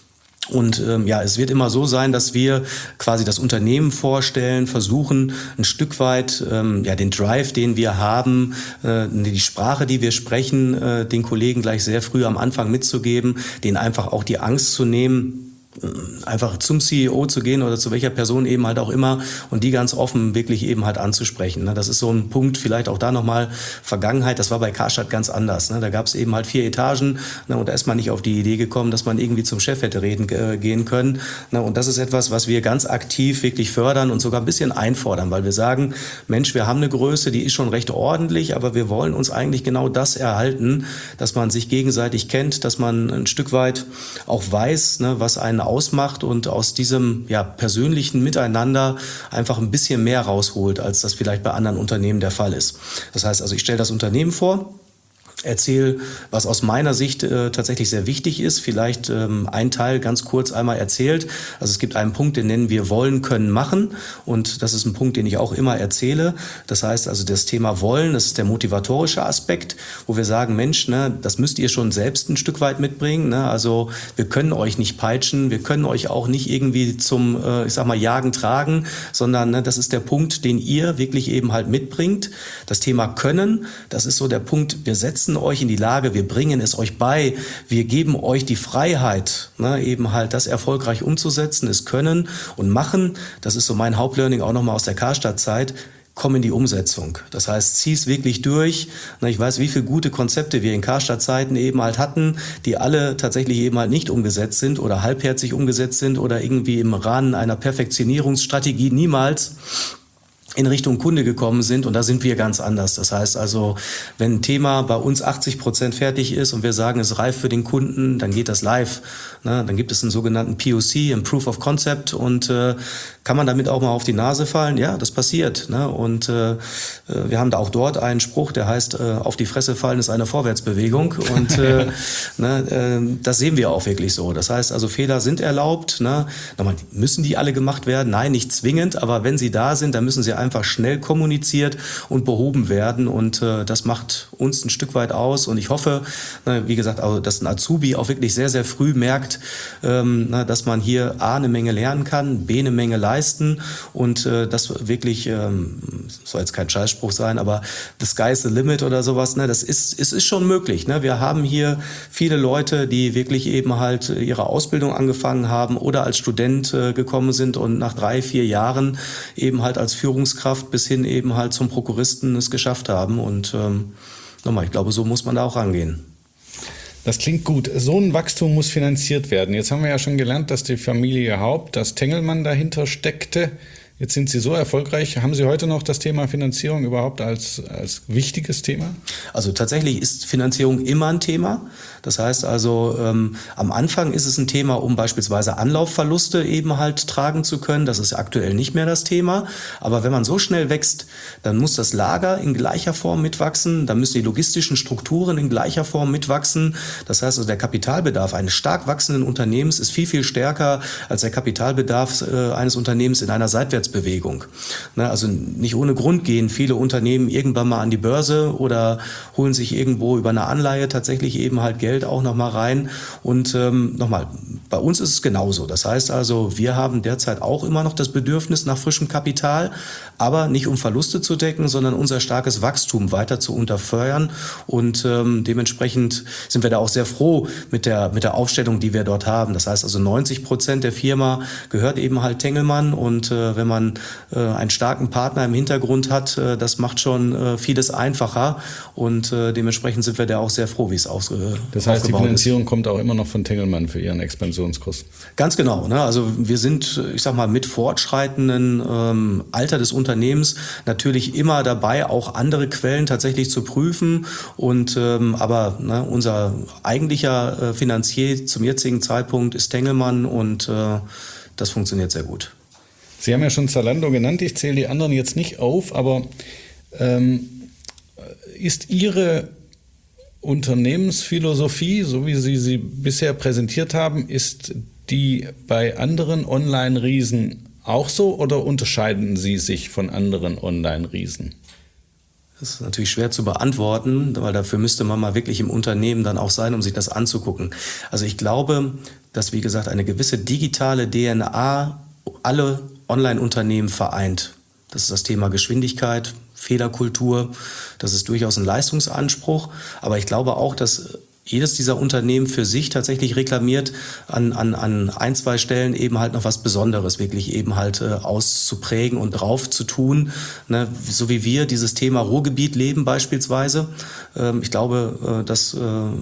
Speaker 3: Und ähm, ja, es wird immer so sein, dass wir quasi das Unternehmen vorstellen, versuchen ein Stück weit ähm, ja den Drive, den wir haben, äh, die Sprache, die wir sprechen, äh, den Kollegen gleich sehr früh am Anfang mitzugeben, denen einfach auch die Angst zu nehmen, einfach zum C E O zu gehen oder zu welcher Person eben halt auch immer und die ganz offen wirklich eben halt anzusprechen. Das ist so ein Punkt, vielleicht auch da nochmal Vergangenheit, das war bei Karstadt ganz anders. Da gab es eben halt vier Etagen und da ist man nicht auf die Idee gekommen, dass man irgendwie zum Chef hätte reden gehen können. Und das ist etwas, was wir ganz aktiv wirklich fördern und sogar ein bisschen einfordern, weil wir sagen, Mensch, wir haben eine Größe, die ist schon recht ordentlich, aber wir wollen uns eigentlich genau das erhalten, dass man sich gegenseitig kennt, dass man ein Stück weit auch weiß, was einen ausmacht und aus diesem ja, persönlichen Miteinander einfach ein bisschen mehr rausholt, als das vielleicht bei anderen Unternehmen der Fall ist. Das heißt also, ich stelle das Unternehmen vor, erzähle, was aus meiner Sicht äh, tatsächlich sehr wichtig ist. Vielleicht ähm, ein Teil ganz kurz einmal erzählt. Also es gibt einen Punkt, den nennen wir Wollen, Können, Machen. Und das ist ein Punkt, den ich auch immer erzähle. Das heißt also, das Thema Wollen, das ist der motivatorische Aspekt, wo wir sagen, Mensch, ne, das müsst ihr schon selbst ein Stück weit mitbringen. Ne? Also wir können euch nicht peitschen, wir können euch auch nicht irgendwie zum, äh, ich sag mal, Jagen tragen, sondern ne, das ist der Punkt, den ihr wirklich eben halt mitbringt. Das Thema Können, das ist so der Punkt, wir setzen euch in die Lage, wir bringen es euch bei, wir geben euch die Freiheit, ne, eben halt das erfolgreich umzusetzen, es können und machen. Das ist so mein Hauptlearning auch nochmal aus der Karstadt-Zeit. Komm in die Umsetzung. Das heißt, zieh es wirklich durch. Ich weiß, wie viele gute Konzepte wir in Karstadt-Zeiten eben halt hatten, die alle tatsächlich eben halt nicht umgesetzt sind oder halbherzig umgesetzt sind oder irgendwie im Rahmen einer Perfektionierungsstrategie niemals in Richtung Kunde gekommen sind, und da sind wir ganz anders. Das heißt also, wenn ein Thema bei uns achtzig Prozent fertig ist und wir sagen, es ist reif für den Kunden, dann geht das live. Ne? Dann gibt es einen sogenannten P O C, ein Proof of Concept, und äh, kann man damit auch mal auf die Nase fallen? Ja, das passiert. Ne? Und äh, wir haben da auch dort einen Spruch, der heißt, äh, auf die Fresse fallen ist eine Vorwärtsbewegung, und äh, ne, äh, das sehen wir auch wirklich so. Das heißt also, Fehler sind erlaubt. Ne? Nochmal, müssen die alle gemacht werden? Nein, nicht zwingend, aber wenn sie da sind, dann müssen sie einfach schnell kommuniziert und behoben werden, und äh, das macht uns ein Stück weit aus, und ich hoffe, na, wie gesagt, also, dass ein Azubi auch wirklich sehr, sehr früh merkt, ähm, na, dass man hier A, eine Menge lernen kann, B, eine Menge leisten, und äh, das wirklich, ähm, soll jetzt kein Scheißspruch sein, aber the sky's the limit oder sowas, ne, das ist, es ist schon möglich. Ne? Wir haben hier viele Leute, die wirklich eben halt ihre Ausbildung angefangen haben oder als Student äh, gekommen sind und nach drei, vier Jahren eben halt als Führungskraft bis hin eben halt zum Prokuristen es geschafft haben. Und ähm, nochmal, ich glaube, so muss man da auch rangehen.
Speaker 2: Das klingt gut. So ein Wachstum muss finanziert werden. Jetzt haben wir ja schon gelernt, dass die Familie Haupt, dass Tengelmann dahinter steckte. Jetzt sind Sie so erfolgreich. Haben Sie heute noch das Thema Finanzierung überhaupt als, als wichtiges Thema?
Speaker 3: Also tatsächlich ist Finanzierung immer ein Thema. Das heißt also, ähm, am Anfang ist es ein Thema, um beispielsweise Anlaufverluste eben halt tragen zu können. Das ist aktuell nicht mehr das Thema. Aber wenn man so schnell wächst, dann muss das Lager in gleicher Form mitwachsen. Dann müssen die logistischen Strukturen in gleicher Form mitwachsen. Das heißt also, der Kapitalbedarf eines stark wachsenden Unternehmens ist viel, viel stärker als der Kapitalbedarf äh, eines Unternehmens in einer Seitwärtsbewegung. Ne, also nicht ohne Grund gehen viele Unternehmen irgendwann mal an die Börse oder holen sich irgendwo über eine Anleihe tatsächlich eben halt Geld auch nochmal rein. Und ähm, nochmal, bei uns ist es genauso. Das heißt also, wir haben derzeit auch immer noch das Bedürfnis nach frischem Kapital, aber nicht um Verluste zu decken, sondern unser starkes Wachstum weiter zu unterfeuern. Und ähm, dementsprechend sind wir da auch sehr froh mit der, mit der Aufstellung, die wir dort haben. Das heißt also, neunzig Prozent der Firma gehört eben halt Tengelmann. Und äh, wenn man äh, einen starken Partner im Hintergrund hat, äh, das macht schon äh, vieles einfacher. Und äh, dementsprechend sind wir da auch sehr froh, wie es ausgehört.
Speaker 2: Das heißt, die Finanzierung ist. kommt auch immer noch von Tengelmann für Ihren Expansionskurs?
Speaker 3: Ganz genau. Ne? Also wir sind, ich sag mal, mit fortschreitendem ähm, Alter des Unternehmens natürlich immer dabei, auch andere Quellen tatsächlich zu prüfen. Und ähm, aber ne, unser eigentlicher äh, Finanzier zum jetzigen Zeitpunkt ist Tengelmann, und äh, das funktioniert sehr gut.
Speaker 2: Sie haben ja schon Zalando genannt. Ich zähle die anderen jetzt nicht auf, aber ähm, ist Ihre Unternehmensphilosophie, so wie Sie sie bisher präsentiert haben, ist die bei anderen Online-Riesen auch so, oder unterscheiden Sie sich von anderen Online-Riesen?
Speaker 3: Das ist natürlich schwer zu beantworten, weil dafür müsste man mal wirklich im Unternehmen dann auch sein, um sich das anzugucken. Also ich glaube, dass, wie gesagt, eine gewisse digitale D N A alle Online-Unternehmen vereint. Das ist das Thema Geschwindigkeit, Fehlerkultur, das ist durchaus ein Leistungsanspruch. Aber ich glaube auch, dass jedes dieser Unternehmen für sich tatsächlich reklamiert, an, an, an ein, zwei Stellen eben halt noch was Besonderes wirklich eben halt äh, auszuprägen und drauf zu tun. Ne? So wie wir dieses Thema Ruhrgebiet leben beispielsweise. Ähm, ich glaube, äh, das äh,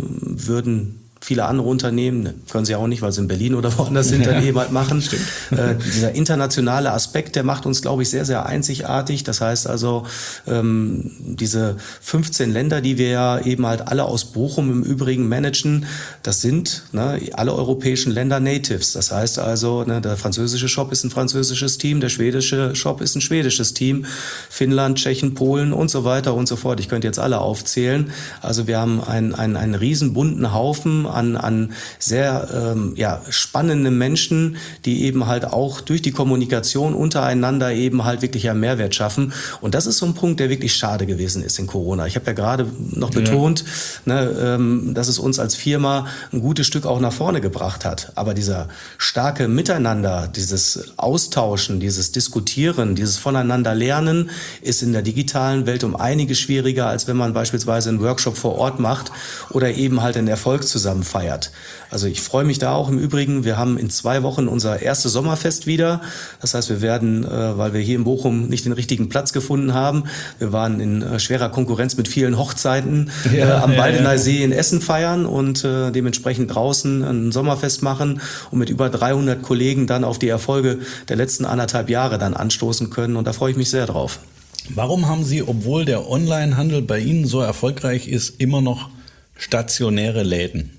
Speaker 3: würden viele andere Unternehmen, können sie auch nicht, weil sie in Berlin oder woanders sind, dann eben halt machen. Äh, dieser internationale Aspekt, der macht uns, glaube ich, sehr, sehr einzigartig. Das heißt also, ähm, diese fünfzehn Länder, die wir ja eben halt alle aus Bochum im Übrigen managen, das sind ne, alle europäischen Länder Natives. Das heißt also, ne, der französische Shop ist ein französisches Team, der schwedische Shop ist ein schwedisches Team, Finnland, Tschechien, Polen und so weiter und so fort. Ich könnte jetzt alle aufzählen. Also wir haben einen, einen, einen riesen bunten Haufen an, an sehr ähm, ja, spannende Menschen, die eben halt auch durch die Kommunikation untereinander eben halt wirklich einen Mehrwert schaffen. Und das ist so ein Punkt, der wirklich schade gewesen ist in Corona. Ich habe ja gerade noch betont, ja. ne, ähm, dass es uns als Firma ein gutes Stück auch nach vorne gebracht hat. Aber dieser starke Miteinander, dieses Austauschen, dieses Diskutieren, dieses Voneinander lernen, ist in der digitalen Welt um einiges schwieriger, als wenn man beispielsweise einen Workshop vor Ort macht oder eben halt einen Erfolg zusammen feiert. Also ich freue mich da auch im Übrigen. Wir haben in zwei Wochen unser erstes Sommerfest wieder. Das heißt, wir werden, äh, weil wir hier in Bochum nicht den richtigen Platz gefunden haben, wir waren in äh, schwerer Konkurrenz mit vielen Hochzeiten ja, äh, am Baldener ja, See in Essen feiern und äh, dementsprechend draußen ein Sommerfest machen und mit über dreihundert Kollegen dann auf die Erfolge der letzten anderthalb Jahre dann anstoßen können. Und da freue ich mich sehr drauf.
Speaker 2: Warum haben Sie, obwohl der Onlinehandel bei Ihnen so erfolgreich ist, immer noch stationäre Läden?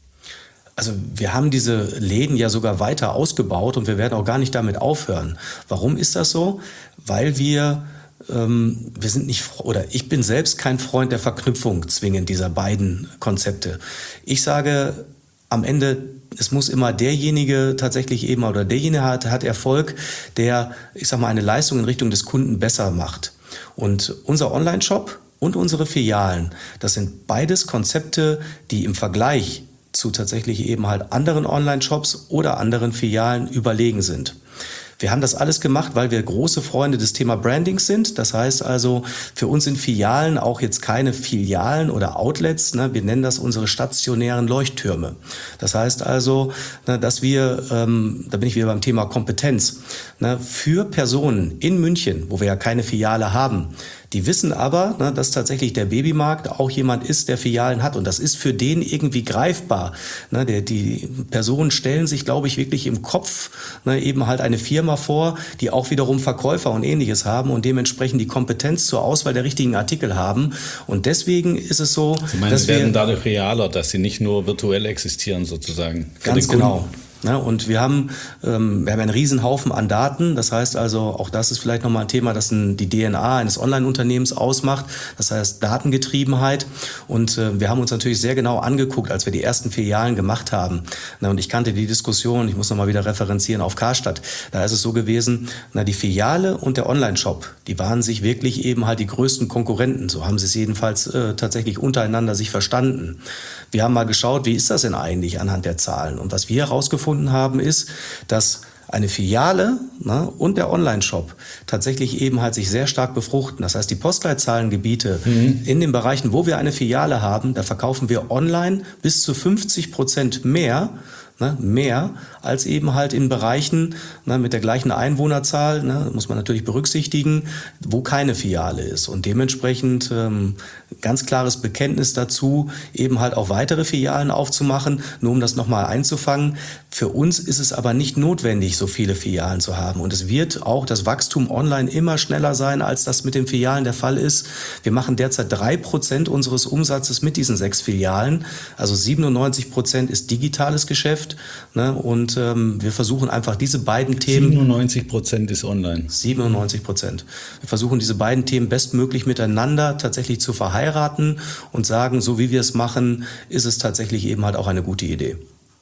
Speaker 3: Also wir haben diese Läden ja sogar weiter ausgebaut und wir werden auch gar nicht damit aufhören. Warum ist das so? Weil wir, ähm, wir sind nicht, oder ich bin selbst kein Freund der Verknüpfung zwingend dieser beiden Konzepte. Ich sage am Ende, es muss immer derjenige tatsächlich eben, oder derjenige hat, hat Erfolg, der, ich sag mal, eine Leistung in Richtung des Kunden besser macht. Und unser Online-Shop und unsere Filialen, das sind beides Konzepte, die im Vergleich zu tatsächlich eben halt anderen Online-Shops oder anderen Filialen überlegen sind. Wir haben das alles gemacht, weil wir große Freunde des Thema Brandings sind. Das heißt also, für uns sind Filialen auch jetzt keine Filialen oder Outlets. Ne? Wir nennen das unsere stationären Leuchttürme. Das heißt also, ne, dass wir, ähm, da bin ich wieder beim Thema Kompetenz, ne, für Personen in München, wo wir ja keine Filiale haben, die wissen aber, ne, dass tatsächlich der Babymarkt auch jemand ist, der Filialen hat. Und das ist für den irgendwie greifbar. Ne, der, die Personen stellen sich, glaube ich, wirklich im Kopf ne, eben halt eine Firma vor, die auch wiederum Verkäufer und Ähnliches haben und dementsprechend die Kompetenz zur Auswahl der richtigen Artikel haben. Und deswegen ist es so,
Speaker 2: Sie meinen,
Speaker 3: dass
Speaker 2: sie werden
Speaker 3: wir
Speaker 2: dadurch realer, dass sie nicht nur virtuell existieren sozusagen.
Speaker 3: Ganz genau. Ja, und wir haben, ähm, wir haben einen Riesenhaufen an Daten. Das heißt also, auch das ist vielleicht nochmal ein Thema, das ein, die D N A eines Online-Unternehmens ausmacht. Das heißt Datengetriebenheit. Und äh, wir haben uns natürlich sehr genau angeguckt, als wir die ersten Filialen gemacht haben. Na, und ich kannte die Diskussion, ich muss nochmal wieder referenzieren auf Karstadt. Da ist es so gewesen, na, die Filiale und der Online-Shop, die waren sich wirklich eben halt die größten Konkurrenten. So haben sie es jedenfalls äh, tatsächlich untereinander sich verstanden. Wir haben mal geschaut, wie ist das denn eigentlich anhand der Zahlen? Und was wir herausgefunden haben, ist, dass eine Filiale ne, und der Online-Shop tatsächlich eben halt sich sehr stark befruchten. Das heißt, die Postleitzahlengebiete mhm. in den Bereichen, wo wir eine Filiale haben, da verkaufen wir online bis zu fünfzig Prozent mehr, ne, mehr als eben halt in Bereichen ne, mit der gleichen Einwohnerzahl, ne, muss man natürlich berücksichtigen, wo keine Filiale ist. Und dementsprechend ähm, ganz klares Bekenntnis dazu, eben halt auch weitere Filialen aufzumachen, nur um das nochmal einzufangen. Für uns ist es aber nicht notwendig, so viele Filialen zu haben. Und es wird auch das Wachstum online immer schneller sein, als das mit den Filialen der Fall ist. Wir machen derzeit drei Prozent unseres Umsatzes mit diesen sechs Filialen. Also siebenundneunzig Prozent ist digitales Geschäft. Ne? Und ähm, wir versuchen einfach diese beiden Themen...
Speaker 2: siebenundneunzig Prozent ist online.
Speaker 3: siebenundneunzig Prozent. Wir versuchen diese beiden Themen bestmöglich miteinander tatsächlich zu verheiraten und sagen, so wie wir es machen, ist es tatsächlich eben halt auch eine gute Idee.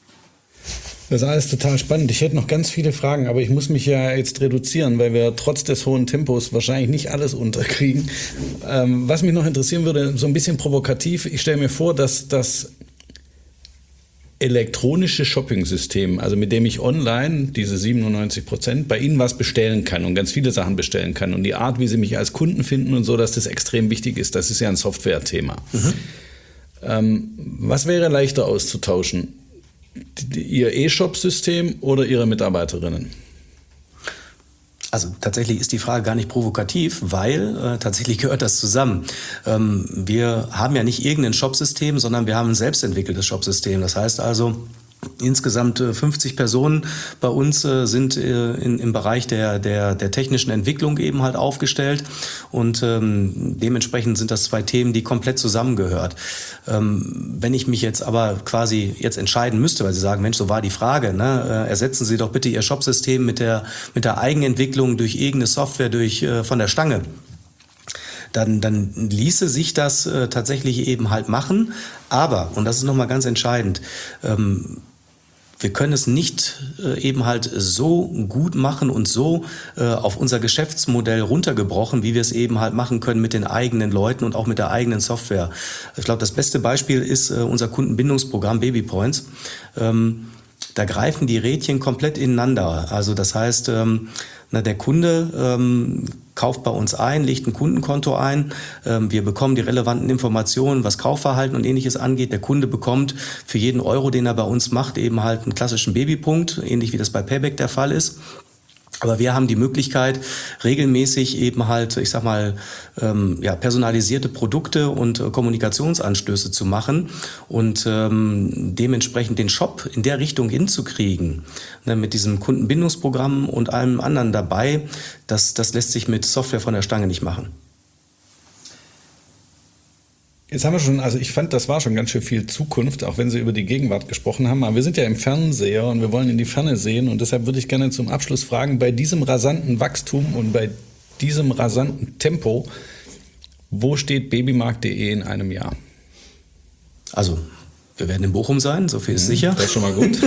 Speaker 2: Das ist alles total spannend. Ich hätte noch ganz viele Fragen, aber ich muss mich ja jetzt reduzieren, weil wir trotz des hohen Tempos wahrscheinlich nicht alles unterkriegen. Ähm, was mich noch interessieren würde, so ein bisschen provokativ, ich stelle mir vor, dass das elektronische Shopping-System, also mit dem ich online diese siebenundneunzig Prozent bei Ihnen was bestellen kann und ganz viele Sachen bestellen kann und die Art, wie Sie mich als Kunden finden und so, dass das extrem wichtig ist, das ist ja ein Software-Thema. Mhm. Ähm, was wäre leichter auszutauschen? Die, Ihr E-Shop-System oder Ihre Mitarbeiterinnen?
Speaker 3: Also tatsächlich ist die Frage gar nicht provokativ, weil äh, tatsächlich gehört das zusammen. Ähm, wir haben ja nicht irgendein Shopsystem, sondern wir haben ein selbstentwickeltes Shopsystem. Das heißt also, insgesamt fünfzig Personen bei uns äh, sind äh, in, im Bereich der, der, der technischen Entwicklung eben halt aufgestellt und ähm, dementsprechend sind das zwei Themen, die komplett zusammengehört. Ähm, wenn ich mich jetzt aber quasi jetzt entscheiden müsste, weil Sie sagen, Mensch, so war die Frage, ne? äh, ersetzen Sie doch bitte Ihr Shopsystem mit der, mit der Eigenentwicklung durch irgendeine Software durch, äh, von der Stange. Dann, dann ließe sich das äh, tatsächlich eben halt machen. Aber, und das ist nochmal ganz entscheidend, ähm, wir können es nicht äh, eben halt so gut machen und so äh, auf unser Geschäftsmodell runtergebrochen, wie wir es eben halt machen können mit den eigenen Leuten und auch mit der eigenen Software. Ich glaube, das beste Beispiel ist äh, unser Kundenbindungsprogramm Babypoints. Ähm, da greifen die Rädchen komplett ineinander. Also das heißt, ähm, na, der Kunde ähm, kauft bei uns ein, legt ein Kundenkonto ein. Ähm, wir bekommen die relevanten Informationen, was Kaufverhalten und Ähnliches angeht. Der Kunde bekommt für jeden Euro, den er bei uns macht, eben halt einen klassischen Babypunkt, ähnlich wie das bei Payback der Fall ist. Aber wir haben die Möglichkeit, regelmäßig eben halt, ich sag mal, ähm, ja, personalisierte Produkte und äh, Kommunikationsanstöße zu machen und ähm, dementsprechend den Shop in der Richtung hinzukriegen, ne, mit diesem Kundenbindungsprogramm und allem anderen dabei, das, das lässt sich mit Software von der Stange nicht machen.
Speaker 2: Jetzt haben wir schon, also ich fand, das war schon ganz schön viel Zukunft, auch wenn Sie über die Gegenwart gesprochen haben. Aber wir sind ja im Fernseher und wir wollen in die Ferne sehen. Und deshalb würde ich gerne zum Abschluss fragen, bei diesem rasanten Wachstum und bei diesem rasanten Tempo, wo steht babymarkt punkt de in einem Jahr?
Speaker 3: Also, wir werden in Bochum sein, so viel ist sicher.
Speaker 2: Das ist schon mal gut.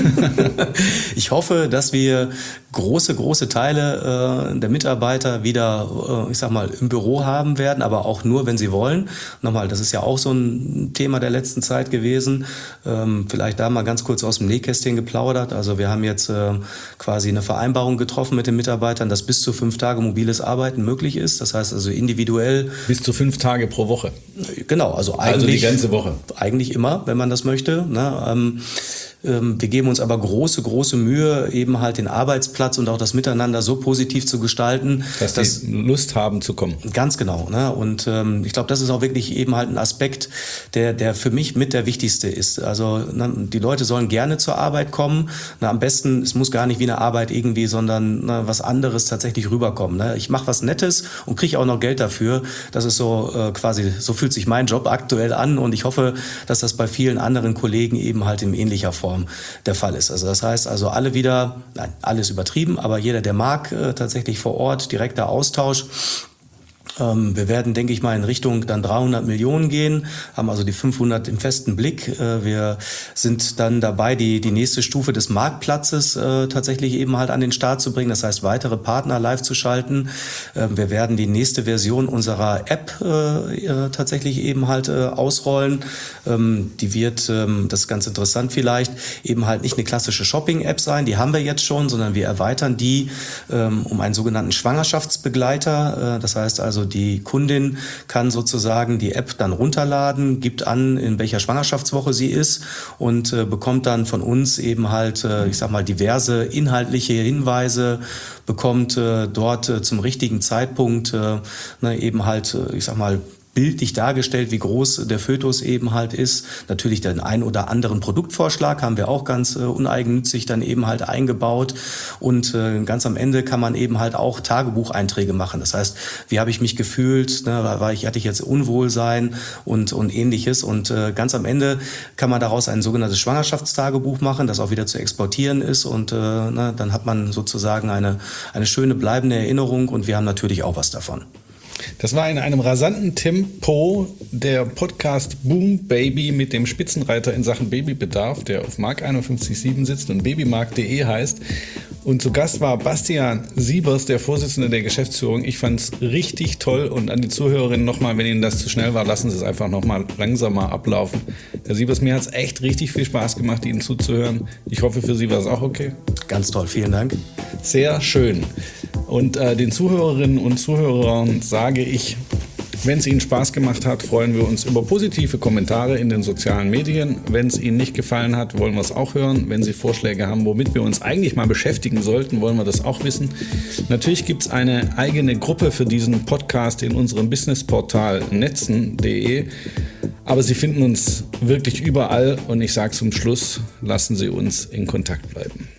Speaker 3: Ich hoffe, dass wir große, große Teile äh, der Mitarbeiter wieder, äh, ich sag mal, im Büro haben werden, aber auch nur, wenn sie wollen. Nochmal, das ist ja auch so ein Thema der letzten Zeit gewesen. Ähm, vielleicht da mal ganz kurz aus dem Nähkästchen geplaudert. Also wir haben jetzt äh, quasi eine Vereinbarung getroffen mit den Mitarbeitern, dass bis zu fünf Tage mobiles Arbeiten möglich ist. Das heißt also individuell.
Speaker 2: Bis zu fünf Tage pro Woche.
Speaker 3: Genau, also eigentlich.
Speaker 2: Also die ganze Woche.
Speaker 3: Eigentlich immer, wenn man das möchte. Ne? Ähm, Wir geben uns aber große, große Mühe, eben halt den Arbeitsplatz und auch das Miteinander so positiv zu gestalten,
Speaker 2: dass, dass die Lust haben zu kommen.
Speaker 3: Ganz genau. Ne? Und ähm, ich glaube, das ist auch wirklich eben halt ein Aspekt, der, der für mich mit der wichtigste ist. Also ne, die Leute sollen gerne zur Arbeit kommen. Na, am besten, es muss gar nicht wie eine Arbeit irgendwie, sondern ne, was anderes tatsächlich rüberkommen. Ne? Ich mache was Nettes und kriege auch noch Geld dafür. Das ist so äh, quasi, so fühlt sich mein Job aktuell an und ich hoffe, dass das bei vielen anderen Kollegen eben halt in ähnlicher Form der Fall ist. Also das heißt also alle wieder, nein, alles übertrieben, aber jeder, der mag, äh, tatsächlich vor Ort, direkter Austausch. Ähm, wir werden, denke ich mal, in Richtung dann dreihundert Millionen gehen, haben also die fünfhundert im festen Blick. Äh, wir sind dann dabei, die, die nächste Stufe des Marktplatzes äh, tatsächlich eben halt an den Start zu bringen. Das heißt, weitere Partner live zu schalten. Äh, wir werden die nächste Version unserer App äh, tatsächlich eben halt äh, ausrollen. Ähm, die wird, ähm, das ist ganz interessant vielleicht, eben halt nicht eine klassische Shopping-App sein, die haben wir jetzt schon, sondern wir erweitern die ähm, um einen sogenannten Schwangerschaftsbegleiter. Äh, das heißt also, die Kundin kann sozusagen die App dann runterladen, gibt an, in welcher Schwangerschaftswoche sie ist und äh, bekommt dann von uns eben halt, äh, ich sag mal, diverse inhaltliche Hinweise, bekommt äh, dort äh, zum richtigen Zeitpunkt äh, ne, eben halt, äh, ich sag mal, bildlich dargestellt, wie groß der Fötus eben halt ist. Natürlich den ein oder anderen Produktvorschlag haben wir auch ganz äh, uneigennützig dann eben halt eingebaut. Und äh, ganz am Ende kann man eben halt auch Tagebucheinträge machen. Das heißt, wie habe ich mich gefühlt, ne, war ich, hatte ich jetzt Unwohlsein und, und ähnliches. Und äh, ganz am Ende kann man daraus ein sogenanntes Schwangerschaftstagebuch machen, das auch wieder zu exportieren ist. Und äh, ne, dann hat man sozusagen eine, eine schöne bleibende Erinnerung und wir haben natürlich auch was davon.
Speaker 2: Das war in einem rasanten Tempo der Podcast Boom Baby mit dem Spitzenreiter in Sachen Babybedarf, der auf Mark einundfünfzig Komma sieben sitzt und babymarkt punkt de heißt. Und zu Gast war Bastian Siebers, der Vorsitzende der Geschäftsführung. Ich fand es richtig toll und an die Zuhörerinnen nochmal, wenn Ihnen das zu schnell war, lassen Sie es einfach nochmal langsamer ablaufen. Herr Siebers, mir hat es echt richtig viel Spaß gemacht, Ihnen zuzuhören. Ich hoffe, für Sie war es auch okay.
Speaker 3: Ganz toll, vielen Dank.
Speaker 2: Sehr schön. Und äh, den Zuhörerinnen und Zuhörern sage ich, Wenn es Ihnen Spaß gemacht hat, freuen wir uns über positive Kommentare in den sozialen Medien. Wenn es Ihnen nicht gefallen hat, wollen wir es auch hören. Wenn Sie Vorschläge haben, womit wir uns eigentlich mal beschäftigen sollten, wollen wir das auch wissen. Natürlich gibt es eine eigene Gruppe für diesen Podcast in unserem Businessportal netzen punkt de. Aber Sie finden uns wirklich überall und ich sage zum Schluss, lassen Sie uns in Kontakt bleiben.